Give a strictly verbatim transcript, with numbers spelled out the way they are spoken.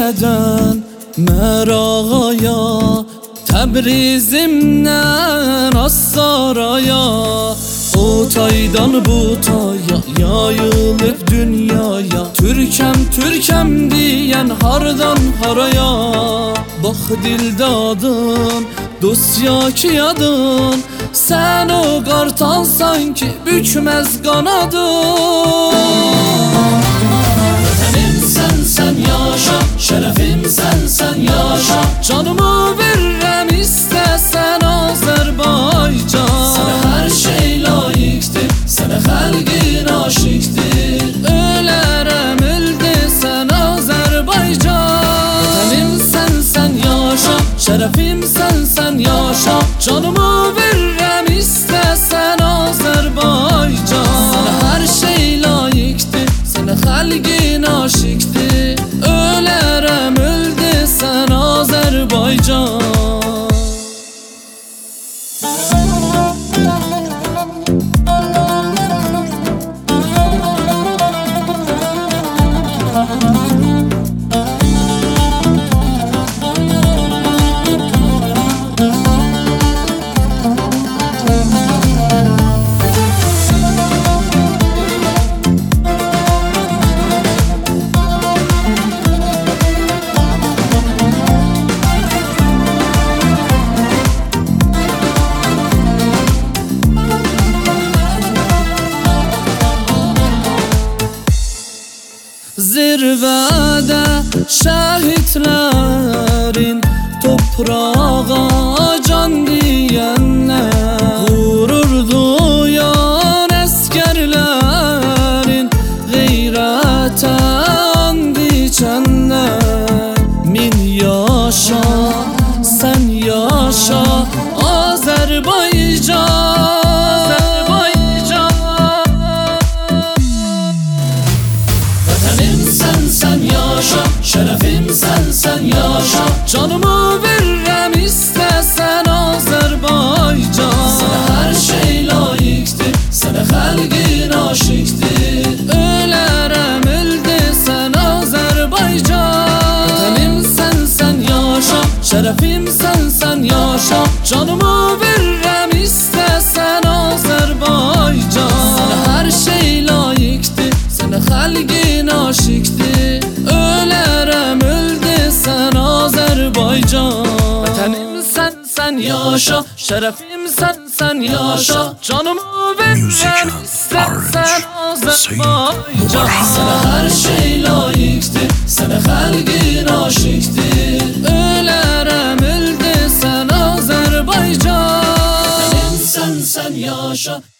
Şuşədən Mərağaya, Təbrizimdən Assaraya, o taydan bu taya yayılıb dünyaya. Türkəm, Türkəm deyən hardan haraya. Bax dildadım, dosya ki yadın, sən o qartalsan ki bükməz qanadın. Vətənim sən, sən yaşa, şərəfim sən, sən yaşa. Canımı verirəm istəsən Azərbaycan. Sənə hər şey layiqdir, sənə xəlqin aşiqdir. Ölərəm öl desən Azərbaycan. Vətənim sən, sən yaşa, şərəfim sən, sən yaşa. Canımı verirəm istəsən Azərbaycan. Sənə hər şey layiqdir, sənə xəlqin aşiqdir. Ölərəm öl desən Azərbaycan. Zirvədə şəhidlərin toprağa can deyənlər, qürur duyan əskərlərin qeyrətə and içənlər. Min yaşa, sən yaşa Azərbaycan. Şərəfim sən, sən yaşa. Canımı verirəm istəsən Azərbaycan. Sənə hər şey layiqdir, sənə xəlqin aşiqdir. Ölərəm öl desən Azərbaycan. Vətənim sən, sən yaşa, şərəfim sən, sən yaşa. Canımı verirəm istəsən Azərbaycan. Sənə hər şey layiqdir, sənə xəlqin aşiqdir. Ölərəm öl desən Azərbaycan. Vətənim sən, sən yaşa, şərəfim sən, sən yaşa. Canımı verirəm istəsən Azərbaycan. Sənə hər şey layiqdir, sənə xəlqin aşiqdir. Ölərəm öl desən Azərbaycan. Vətənim sən, sən yaşa.